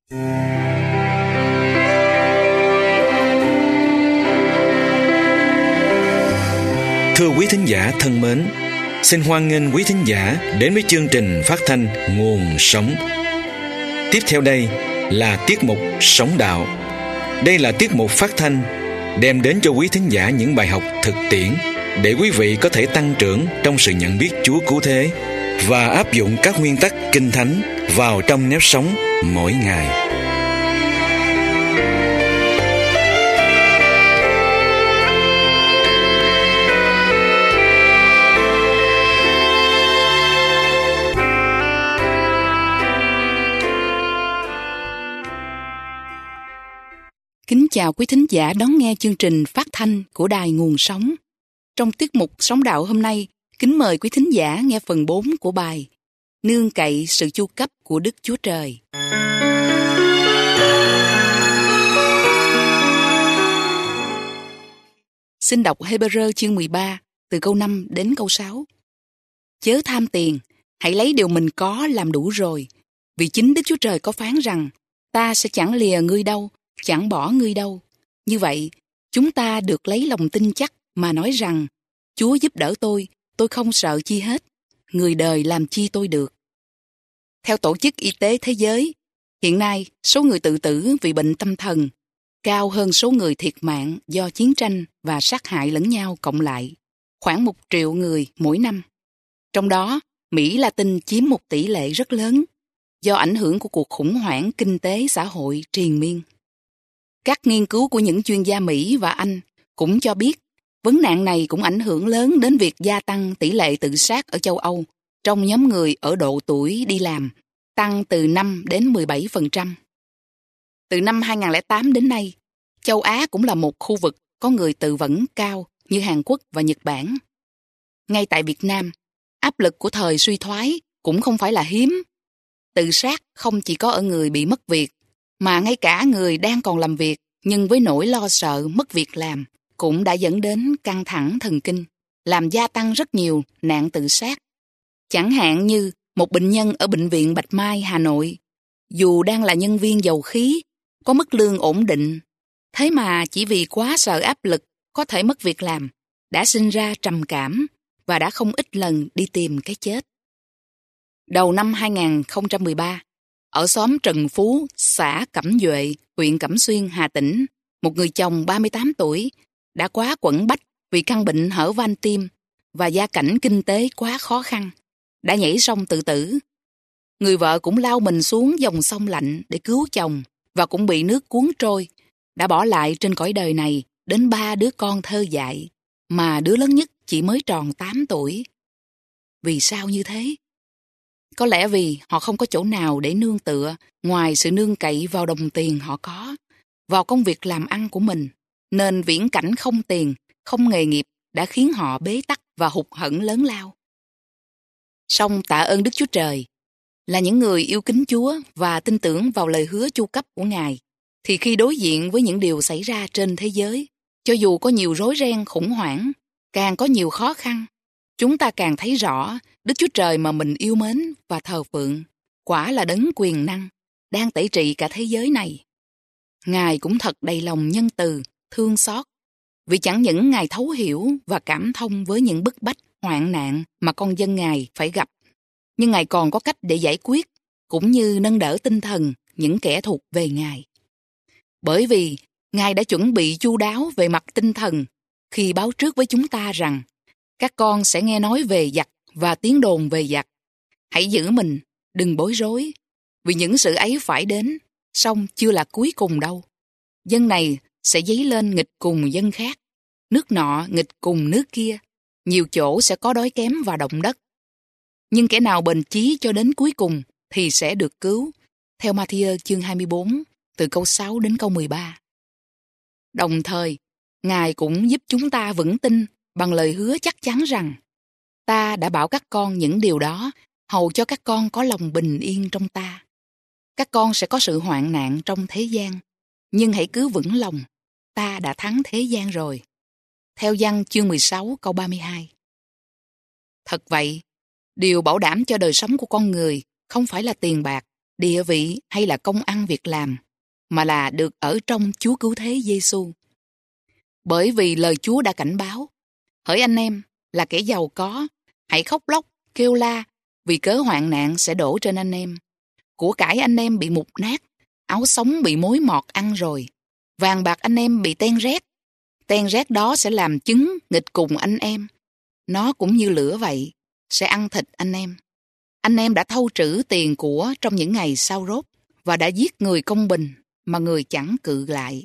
Thưa quý thính giả thân mến, xin hoan nghênh quý thính giả đến với chương trình phát thanh Nguồn Sống. Tiếp theo đây là tiết mục Sống Đạo. Đây là tiết mục phát thanh đem đến cho quý thính giả những bài học thực tiễn để quý vị có thể tăng trưởng trong sự nhận biết Chúa cứu thế và áp dụng các nguyên tắc Kinh Thánh vào trong nếp sống mỗi ngày. Kính chào quý thính giả đón nghe chương trình phát thanh của Đài Nguồn Sống. Trong tiết mục Sống Đạo hôm nay, kính mời quý thính giả nghe phần 4 của bài Nương cậy sự chu cấp của Đức Chúa Trời. Xin đọc Hê-bơ-rơ chương 13 từ câu 5 đến câu 6. Chớ tham tiền, hãy lấy điều mình có làm đủ rồi. Vì chính Đức Chúa Trời có phán rằng, ta sẽ chẳng lìa ngươi đâu, chẳng bỏ ngươi đâu. Như vậy, chúng ta được lấy lòng tin chắc mà nói rằng, Chúa giúp đỡ tôi không sợ chi hết. Người đời làm chi tôi được. Theo Tổ chức Y tế Thế giới, hiện nay số người tự tử vì bệnh tâm thần cao hơn số người thiệt mạng do chiến tranh và sát hại lẫn nhau cộng lại, khoảng 1 triệu người mỗi năm. Trong đó, Mỹ Latin chiếm một tỷ lệ rất lớn do ảnh hưởng của cuộc khủng hoảng kinh tế xã hội triền miên. Các nghiên cứu của những chuyên gia Mỹ và Anh cũng cho biết vấn nạn này cũng ảnh hưởng lớn đến việc gia tăng tỷ lệ tự sát ở châu Âu trong nhóm người ở độ tuổi đi làm, tăng từ 5 đến 17%. Từ năm 2008 đến nay, châu Á cũng là một khu vực có người tự vẫn cao như Hàn Quốc và Nhật Bản. Ngay tại Việt Nam, áp lực của thời suy thoái cũng không phải là hiếm. Tự sát không chỉ có ở người bị mất việc, mà ngay cả người đang còn làm việc nhưng với nỗi lo sợ mất việc làm cũng đã dẫn đến căng thẳng thần kinh, làm gia tăng rất nhiều nạn tự sát. Chẳng hạn như một bệnh nhân ở Bệnh viện Bạch Mai, Hà Nội, dù đang là nhân viên dầu khí, có mức lương ổn định, thế mà chỉ vì quá sợ áp lực có thể mất việc làm, đã sinh ra trầm cảm và đã không ít lần đi tìm cái chết. Đầu năm 2013, ở xóm Trần Phú, xã Cẩm Duệ, huyện Cẩm Xuyên, Hà Tĩnh, một người chồng 38 tuổi đã quá quẫn bách vì căn bệnh hở van tim và gia cảnh kinh tế quá khó khăn, đã nhảy sông tự tử. Người vợ cũng lao mình xuống dòng sông lạnh để cứu chồng và cũng bị nước cuốn trôi, đã bỏ lại trên cõi đời này đến 3 đứa con thơ dại, mà đứa lớn nhất chỉ mới tròn 8 tuổi. Vì sao như thế? Có lẽ vì họ không có chỗ nào để nương tựa ngoài sự nương cậy vào đồng tiền họ có, vào công việc làm ăn của mình, nên viễn cảnh không tiền, không nghề nghiệp đã khiến họ bế tắc và hụt hẫng lớn lao. Song tạ ơn Đức Chúa Trời, là những người yêu kính Chúa và tin tưởng vào lời hứa chu cấp của Ngài, thì khi đối diện với những điều xảy ra trên thế giới, cho dù có nhiều rối ren khủng hoảng, càng có nhiều khó khăn, chúng ta càng thấy rõ Đức Chúa Trời mà mình yêu mến và thờ phượng, quả là đấng quyền năng, đang tẩy trị cả thế giới này. Ngài cũng thật đầy lòng nhân từ, thương xót, vì chẳng những Ngài thấu hiểu và cảm thông với những bức bách, hoạn nạn mà con dân Ngài phải gặp, nhưng Ngài còn có cách để giải quyết, cũng như nâng đỡ tinh thần những kẻ thuộc về Ngài. Bởi vì Ngài đã chuẩn bị chu đáo về mặt tinh thần khi báo trước với chúng ta rằng các con sẽ nghe nói về giặc và tiếng đồn về giặc. Hãy giữ mình, đừng bối rối, vì những sự ấy phải đến, song chưa là cuối cùng đâu. Dân này sẽ dấy lên nghịch cùng dân khác, nước nọ nghịch cùng nước kia, nhiều chỗ sẽ có đói kém và động đất. Nhưng kẻ nào bền chí cho đến cuối cùng thì sẽ được cứu, theo Ma-thi-ơ chương 24, từ câu 6 đến câu 13. Đồng thời, Ngài cũng giúp chúng ta vững tin bằng lời hứa chắc chắn rằng ta đã bảo các con những điều đó, hầu cho các con có lòng bình yên trong ta. Các con sẽ có sự hoạn nạn trong thế gian, nhưng hãy cứ vững lòng, ta đã thắng thế gian rồi. Theo Giăng chương 16 câu 32. Thật vậy, điều bảo đảm cho đời sống của con người không phải là tiền bạc, địa vị hay là công ăn việc làm, mà là được ở trong Chúa Cứu Thế Giêsu. Bởi vì lời Chúa đã cảnh báo, hỡi anh em là kẻ giàu có, hãy khóc lóc, kêu la, vì cớ hoạn nạn sẽ đổ trên anh em. Của cải anh em bị mục nát, áo sống bị mối mọt ăn rồi, vàng bạc anh em bị ten rét. Ten rét đó sẽ làm chứng nghịch cùng anh em. Nó cũng như lửa vậy, sẽ ăn thịt anh em. Anh em đã thâu trữ tiền của trong những ngày sau rốt và đã giết người công bình mà người chẳng cự lại.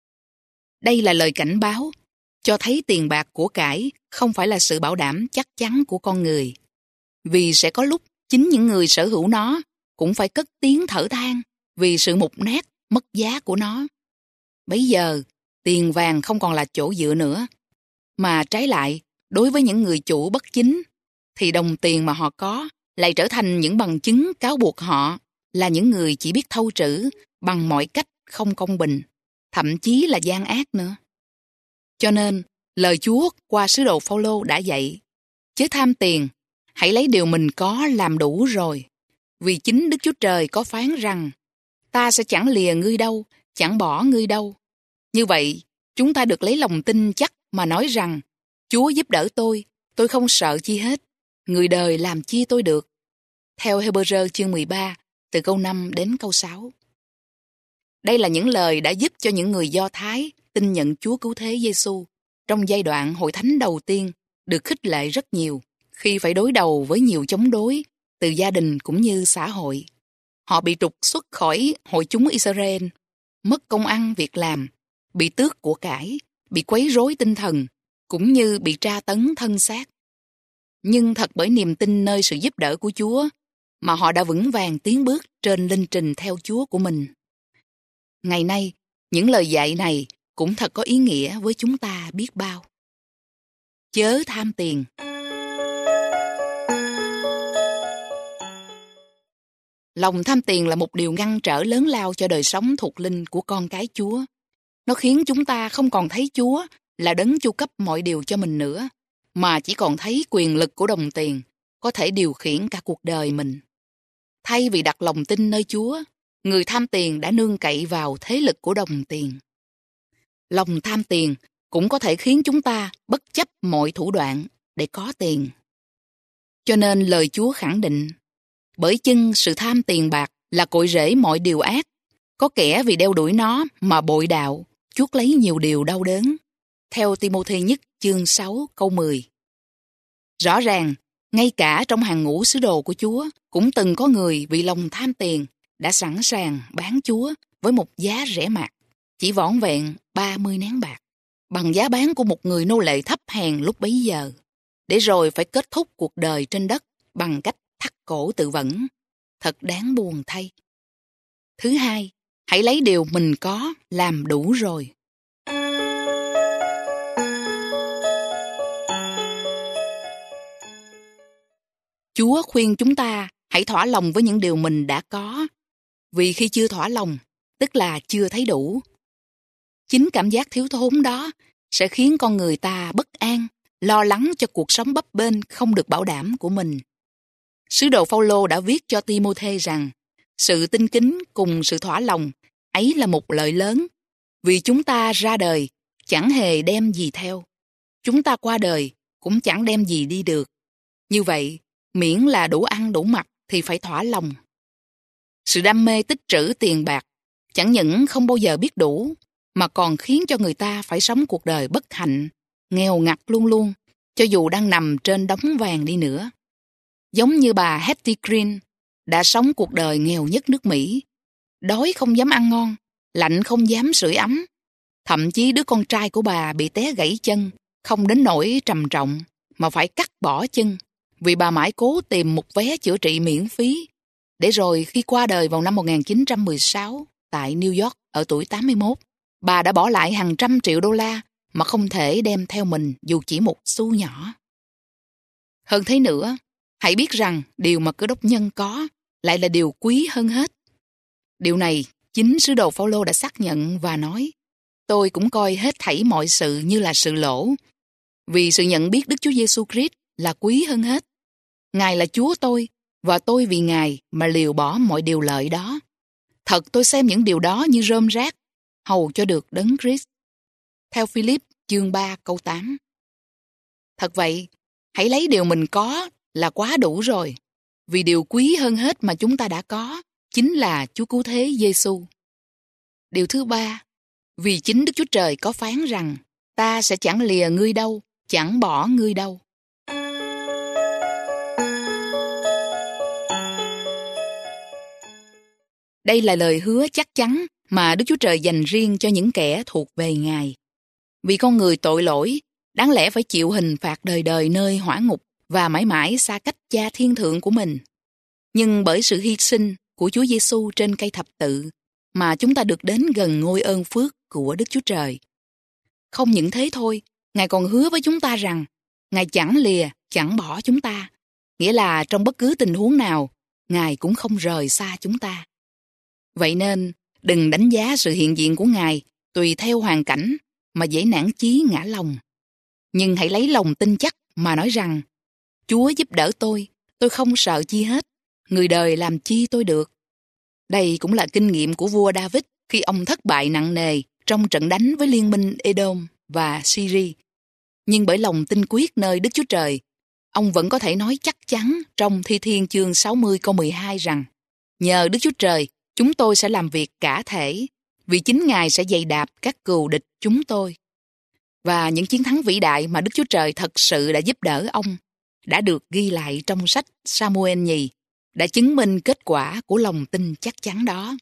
Đây là lời cảnh báo, cho thấy tiền bạc của cải không phải là sự bảo đảm chắc chắn của con người. Vì sẽ có lúc chính những người sở hữu nó cũng phải cất tiếng thở than vì sự mục nát, mất giá của nó. Bấy giờ, tiền vàng không còn là chỗ dựa nữa, mà trái lại, đối với những người chủ bất chính, thì đồng tiền mà họ có lại trở thành những bằng chứng cáo buộc họ là những người chỉ biết thâu trữ bằng mọi cách không công bình, thậm chí là gian ác nữa. Cho nên, lời Chúa qua sứ đồ Phao-lô đã dạy, chớ tham tiền, hãy lấy điều mình có làm đủ rồi. Vì chính Đức Chúa Trời có phán rằng, ta sẽ chẳng lìa ngươi đâu, chẳng bỏ ngươi đâu. Như vậy, chúng ta được lấy lòng tin chắc mà nói rằng, Chúa giúp đỡ tôi không sợ chi hết. Người đời làm chi tôi được. Theo Hê-bơ-rơ chương 13, từ câu 5 đến câu 6. Đây là những lời đã giúp cho những người Do Thái tin nhận Chúa Cứu Thế Giêsu trong giai đoạn hội thánh đầu tiên được khích lệ rất nhiều khi phải đối đầu với nhiều chống đối từ gia đình cũng như xã hội. Họ bị trục xuất khỏi hội chúng Israel, mất công ăn việc làm, bị tước của cải, bị quấy rối tinh thần, cũng như bị tra tấn thân xác. Nhưng thật bởi niềm tin nơi sự giúp đỡ của Chúa mà họ đã vững vàng tiến bước trên linh trình theo Chúa của mình. Ngày nay, những lời dạy này cũng thật có ý nghĩa với chúng ta biết bao. Chớ tham tiền. Lòng tham tiền là một điều ngăn trở lớn lao cho đời sống thuộc linh của con cái Chúa. Nó khiến chúng ta không còn thấy Chúa là đấng chu cấp mọi điều cho mình nữa, mà chỉ còn thấy quyền lực của đồng tiền có thể điều khiển cả cuộc đời mình. Thay vì đặt lòng tin nơi Chúa, người tham tiền đã nương cậy vào thế lực của đồng tiền. Lòng tham tiền cũng có thể khiến chúng ta bất chấp mọi thủ đoạn để có tiền. Cho nên lời Chúa khẳng định, bởi chưng sự tham tiền bạc là cội rễ mọi điều ác, có kẻ vì đeo đuổi nó mà bội đạo, chuốc lấy nhiều điều đau đớn. Theo Ti-mô-thê nhất chương 6 câu 10. Rõ ràng, ngay cả trong hàng ngũ sứ đồ của Chúa cũng từng có người vì lòng tham tiền đã sẵn sàng bán Chúa với một giá rẻ mạt, chỉ vỏn vẹn 30 nén bạc, bằng giá bán của một người nô lệ thấp hèn lúc bấy giờ, để rồi phải kết thúc cuộc đời trên đất bằng cách thắt cổ tự vẫn. Thật đáng buồn thay. Thứ hai, hãy lấy điều mình có làm đủ rồi. Chúa khuyên chúng ta hãy thỏa lòng với những điều mình đã có, vì khi chưa thỏa lòng, tức là chưa thấy đủ. Chính cảm giác thiếu thốn đó sẽ khiến con người ta bất an, lo lắng cho cuộc sống bấp bênh không được bảo đảm của mình. Sứ đồ Phao-lô đã viết cho Ti-mô-thê rằng sự tinh kính cùng sự thỏa lòng ấy là một lợi lớn, vì chúng ta ra đời chẳng hề đem gì theo. Chúng ta qua đời cũng chẳng đem gì đi được. Như vậy, miễn là đủ ăn đủ mặc thì phải thỏa lòng. Sự đam mê tích trữ tiền bạc chẳng những không bao giờ biết đủ, mà còn khiến cho người ta phải sống cuộc đời bất hạnh, nghèo ngặt luôn luôn, cho dù đang nằm trên đống vàng đi nữa. Giống như bà Hetty Green đã sống cuộc đời nghèo nhất nước Mỹ, đói không dám ăn ngon, lạnh không dám sưởi ấm. Thậm chí đứa con trai của bà bị té gãy chân, không đến nỗi trầm trọng, mà phải cắt bỏ chân, vì bà mãi cố tìm một vé chữa trị miễn phí. Để rồi khi qua đời vào năm 1916 tại New York ở tuổi 81, bà đã bỏ lại hàng trăm triệu đô la mà không thể đem theo mình dù chỉ một xu nhỏ. Hơn thế nữa, hãy biết rằng điều mà Cơ Đốc nhân có lại là điều quý hơn hết. Điều này chính sứ đồ Phao-lô đã xác nhận và nói, tôi cũng coi hết thảy mọi sự như là sự lỗ, vì sự nhận biết Đức Chúa Giêsu Christ là quý hơn hết. Ngài là Chúa tôi và tôi vì Ngài mà liều bỏ mọi điều lợi đó. Thật tôi xem những điều đó như rơm rác, hầu cho được đấng Christ. Theo Philip chương 3 câu 8. Thật vậy, hãy lấy điều mình có là quá đủ rồi, vì điều quý hơn hết mà chúng ta đã có chính là Chúa Cứu Thế Giêsu. Điều thứ ba, vì chính Đức Chúa Trời có phán rằng ta sẽ chẳng lìa ngươi đâu, chẳng bỏ ngươi đâu. Đây là lời hứa chắc chắn mà Đức Chúa Trời dành riêng cho những kẻ thuộc về Ngài. Vì con người tội lỗi, đáng lẽ phải chịu hình phạt đời đời nơi hỏa ngục và mãi mãi xa cách Cha thiên thượng của mình. Nhưng bởi sự hy sinh của Chúa Giêsu trên cây thập tự mà chúng ta được đến gần ngôi ơn phước của Đức Chúa Trời. Không những thế thôi, Ngài còn hứa với chúng ta rằng Ngài chẳng lìa, chẳng bỏ chúng ta. Nghĩa là trong bất cứ tình huống nào, Ngài cũng không rời xa chúng ta. Vậy nên, đừng đánh giá sự hiện diện của Ngài tùy theo hoàn cảnh mà dễ nản chí ngã lòng. Nhưng hãy lấy lòng tin chắc mà nói rằng Chúa giúp đỡ tôi không sợ chi hết, người đời làm chi tôi được. Đây cũng là kinh nghiệm của vua David khi ông thất bại nặng nề trong trận đánh với liên minh Edom và Syria. Nhưng bởi lòng tin quyết nơi Đức Chúa Trời, ông vẫn có thể nói chắc chắn trong Thi Thiên chương 60 câu 12 rằng nhờ Đức Chúa Trời, chúng tôi sẽ làm việc cả thể, vì chính Ngài sẽ giày đạp các cừu địch chúng tôi. Và những chiến thắng vĩ đại mà Đức Chúa Trời thật sự đã giúp đỡ ông đã được ghi lại trong sách Sa-mu-ên nhì, đã chứng minh kết quả của lòng tin chắc chắn đó.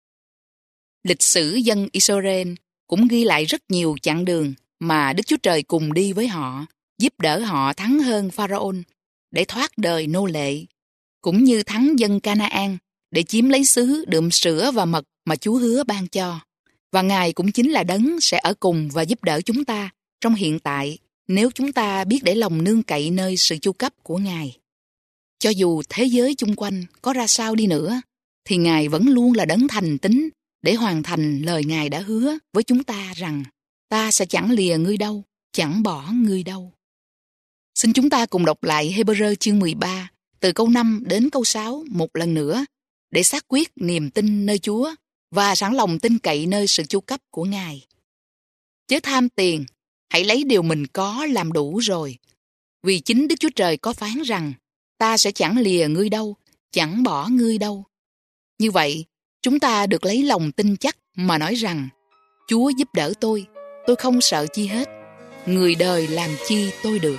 Lịch sử dân Israel cũng ghi lại rất nhiều chặng đường mà Đức Chúa Trời cùng đi với họ, giúp đỡ họ thắng hơn Pharaon để thoát đời nô lệ, cũng như thắng dân Canaan để chiếm lấy xứ đượm sữa và mật mà Chúa hứa ban cho. Và Ngài cũng chính là đấng sẽ ở cùng và giúp đỡ chúng ta trong hiện tại nếu chúng ta biết để lòng nương cậy nơi sự chu cấp của Ngài. Cho dù thế giới chung quanh có ra sao đi nữa, thì Ngài vẫn luôn là đấng thành tín để hoàn thành lời Ngài đã hứa với chúng ta rằng ta sẽ chẳng lìa ngươi đâu, chẳng bỏ ngươi đâu. Xin chúng ta cùng đọc lại Hê-bơ-rơ chương 13 từ câu 5 đến câu 6 một lần nữa để xác quyết niềm tin nơi Chúa và sẵn lòng tin cậy nơi sự chu cấp của Ngài. Chớ tham tiền, hãy lấy điều mình có làm đủ rồi. Vì chính Đức Chúa Trời có phán rằng ta sẽ chẳng lìa ngươi đâu, chẳng bỏ ngươi đâu. Như vậy, chúng ta được lấy lòng tin chắc mà nói rằng Chúa giúp đỡ tôi không sợ chi hết, người đời làm chi tôi được.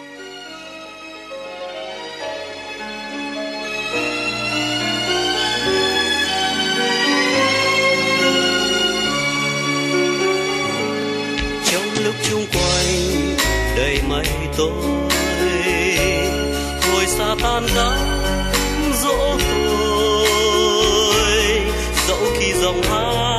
Trong lúc chung quanh đầy mây tối, hồi Sa-tan đã dỗ tôi, dẫu khi giọng hát